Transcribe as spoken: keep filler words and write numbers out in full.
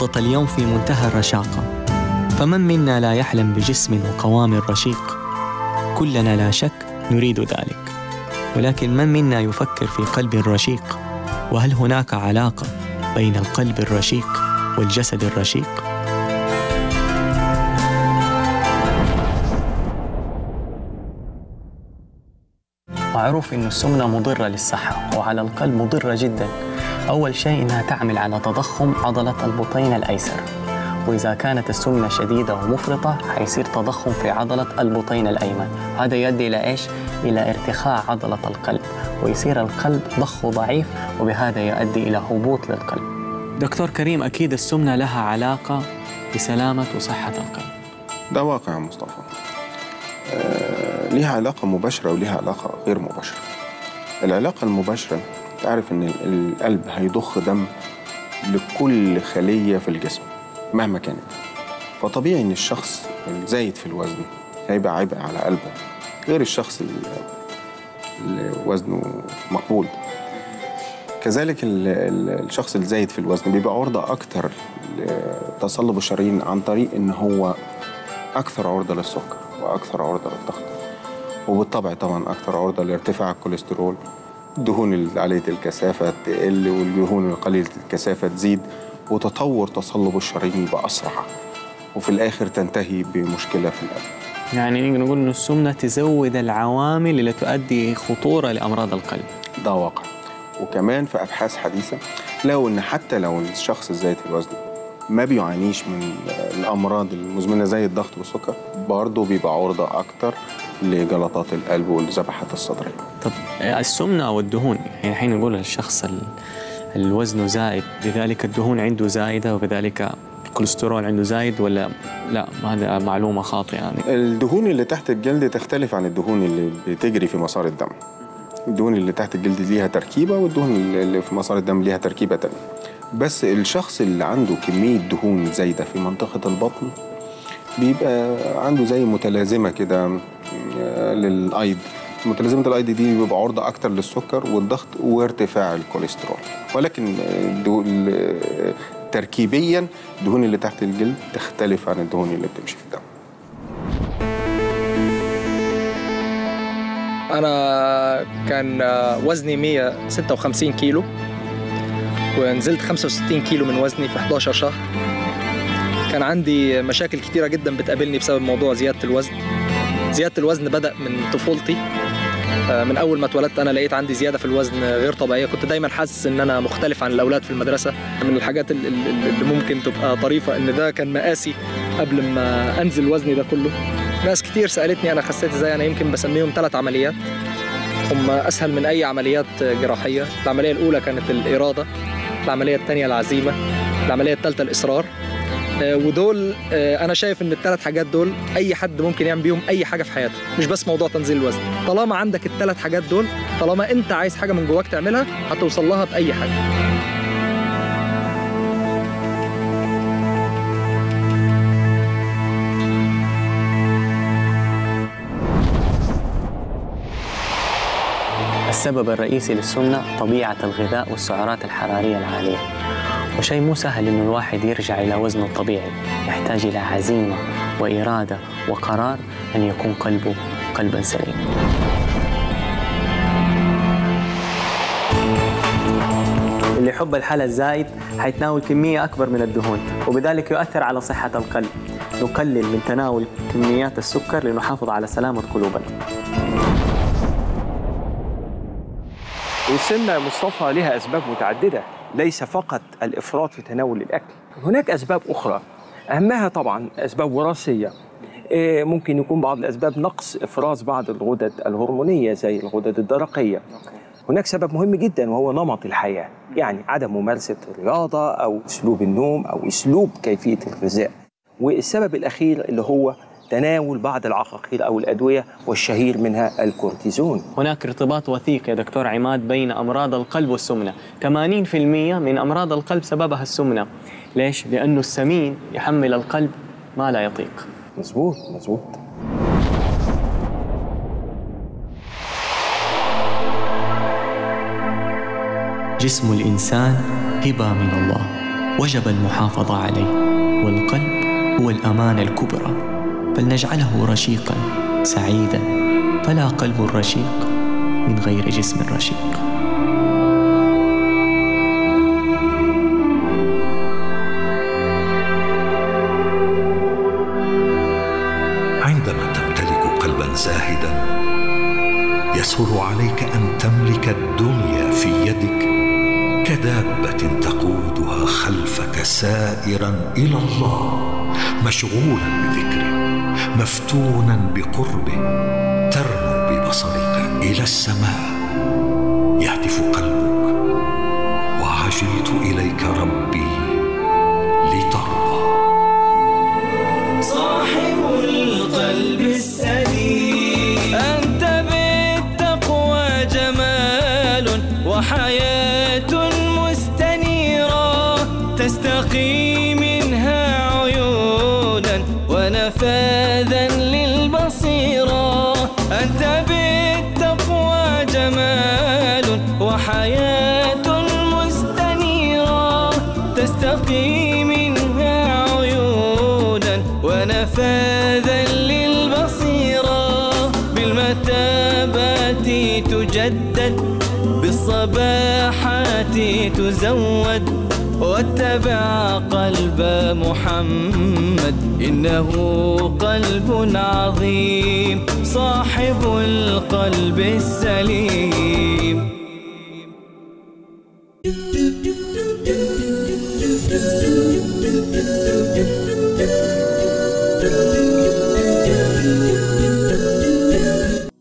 وسط اليوم في منتهى الرشاقة، فمن منا لا يحلم بجسم وقوام رشيق؟ كلنا لا شك نريد ذلك، ولكن من منا يفكر في قلب رشيق؟ وهل هناك علاقة بين القلب الرشيق والجسد الرشيق؟ معروف إنه السمنة مضرة للصحة وعلى القلب مضرة جدا. أول شيء إنها تعمل على تضخم عضلة البطين الأيسر، وإذا كانت السمنة شديدة ومفرطة حيصير تضخم في عضلة البطين الأيمن. هذا يؤدي إلى إيش؟ إلى ارتخاء عضلة القلب، ويصير القلب ضخه ضعيف، وبهذا يؤدي إلى هبوط للقلب. دكتور كريم، أكيد السمنة لها علاقة بسلامة وصحة القلب. ده واقع يا مصطفى. آه، ليها علاقة مباشرة وليها علاقة غير مباشرة. العلاقة المباشرة تعرف إن القلب هيضخ دم لكل خلية في الجسم مهما كانت، فطبيعي إن الشخص الزايد في الوزن هيبقى عبء على قلبه غير الشخص اللي وزنه مقبول. كذلك الشخص الزايد في الوزن بيبقى عرضة أكتر لتصلب الشرايين عن طريق إن هو أكثر عرضة للسكر وأكثر عرضة للضغط، وبالطبع طبعا أكثر عرضة لارتفاع الكوليسترول. الدهون العالية الكثافة تقل والدهون القليلة الكثافة تزيد، وتطور تصلب الشرايين يبقى أسرع، وفي الآخر تنتهي بمشكلة في القلب. يعني نقدر نقول إن السمنة تزود العوامل اللي تؤدي خطورة لأمراض القلب. ده واقع. وكمان في أبحاث حديثة لو إن حتى لو الشخص الزايد في الوزن ما بيعانيش من الأمراض المزمنة زي الضغط والسكر، برضه بيبقى عرضة أكتر لجلطات القلب والذبحات الصدرية. طب السمنة أو الدهون، يعني الحين نقول للشخص الوزن زائد، لذلك الدهون عنده زايدة وكذلك الكوليسترول عنده زايد، ولا لا هذا معلومة خاطئة؟ يعني الدهون اللي تحت الجلد تختلف عن الدهون اللي بتجري في مسار الدم. الدهون اللي تحت الجلد ليها تركيبة، والدهون اللي في مسار الدم ليها تركيبة تانية. بس الشخص اللي عنده كمية دهون زايدة في منطقة البطن بيبقى عنده زي متلازمة كده للأيض. متلازمة الأيض دي بيبقى عرضة أكتر للسكر والضغط وارتفاع الكوليسترول، ولكن تركيبيا الدهون اللي تحت الجلد تختلف عن الدهون اللي بتمشي في الدم. أنا كان وزني مية وستة وخمسين كيلو، ونزلت خمسة وستين كيلو من وزني في حداشر شهر. كان عندي مشاكل كتيرة جدا بتقابلني بسبب موضوع زيادة الوزن. زيادة الوزن بدأ من طفولتي. من أول ما اتولدت أنا لقيت عندي زيادة في الوزن غير طبيعية. كنت دايما حاسس إن أنا مختلف عن الأولاد في المدرسة. من الحاجات اللي ممكن تبقى طريفة إن ده كان مقاسي قبل ما أنزل وزني ده كله. ناس كتير سألتني أنا خسيت إزاي. أنا يمكن بسميهم ثلاث عمليات، هم أسهل من أي عمليات جراحية. العملية الأولى كانت الإرادة، العملية الثانية العزيمة، العملية الثالثة الإصرار. ودول أنا شايف إن الثلاث حاجات دول أي حد ممكن يعمل بيهم أي حاجة في حياته، مش بس موضوع تنزيل الوزن. طالما عندك الثلاث حاجات دول، طالما أنت عايز حاجة من جواك تعملها، هتوصل لها بأي حاجة. السبب الرئيسي للسمنة طبيعة الغذاء والسعرات الحرارية العالية، وشيء مو سهل إنه الواحد يرجع إلى وزنه الطبيعي. يحتاج إلى عزيمة وإرادة وقرار أن يكون قلبه قلبا سليم. اللي يحب الحلا الزايد حيتناول كمية أكبر من الدهون، وبذلك يؤثر على صحة القلب. نقلل من تناول كميات السكر لنحافظ على سلامة قلوبنا. والسمنة يا مصطفى لها أسباب متعددة، ليس فقط الإفراط في تناول الأكل. هناك أسباب أخرى، أهمها طبعاً أسباب وراثية. ممكن يكون بعض الأسباب نقص إفراز بعض الغدد الهرمونية زي الغدد الدرقية. هناك سبب مهم جداً وهو نمط الحياة، يعني عدم ممارسة الرياضة أو أسلوب النوم أو أسلوب كيفية الغذاء. والسبب الأخير اللي هو تناول بعض العقاقير أو الأدوية، والشهير منها الكورتيزون. هناك ارتباط وثيق يا دكتور عماد بين أمراض القلب والسمنة. ثمانين بالمئة من أمراض القلب سببها السمنة. ليش؟ لأنه السمين يحمل القلب ما لا يطيق. مظبوط مظبوط. جسم الإنسان هبة من الله، وجب المحافظة عليه، والقلب هو الأمانة الكبرى، فلنجعله رشيقا سعيدا، فلا قلب رشيق من غير جسم رشيق. عندما تمتلك قلبا زاهدا يسهل عليك أن تملك الدنيا في يدك كدابة تقودها خلفك سائرا إلى الله، مشغولا بذكره، مفتونا بقربه، ترنو ببصرك إلى السماء، يهتف قلبك: وعجلت إليك ربي لترضى. صاحب القلب السليم أنت بالتقوى جمال وحياة مستنيرة، تستقي منها عيونا ونفاذا للبصيرة. أنت بالتقوى جمال وحياة مستنيرة، تستقي منها عيونا ونفاذا للبصيرة. بالمتابات تجدد، بالصباحات تزود، واتبع قلب محمد إنه قلب عظيم، صاحب القلب السليم.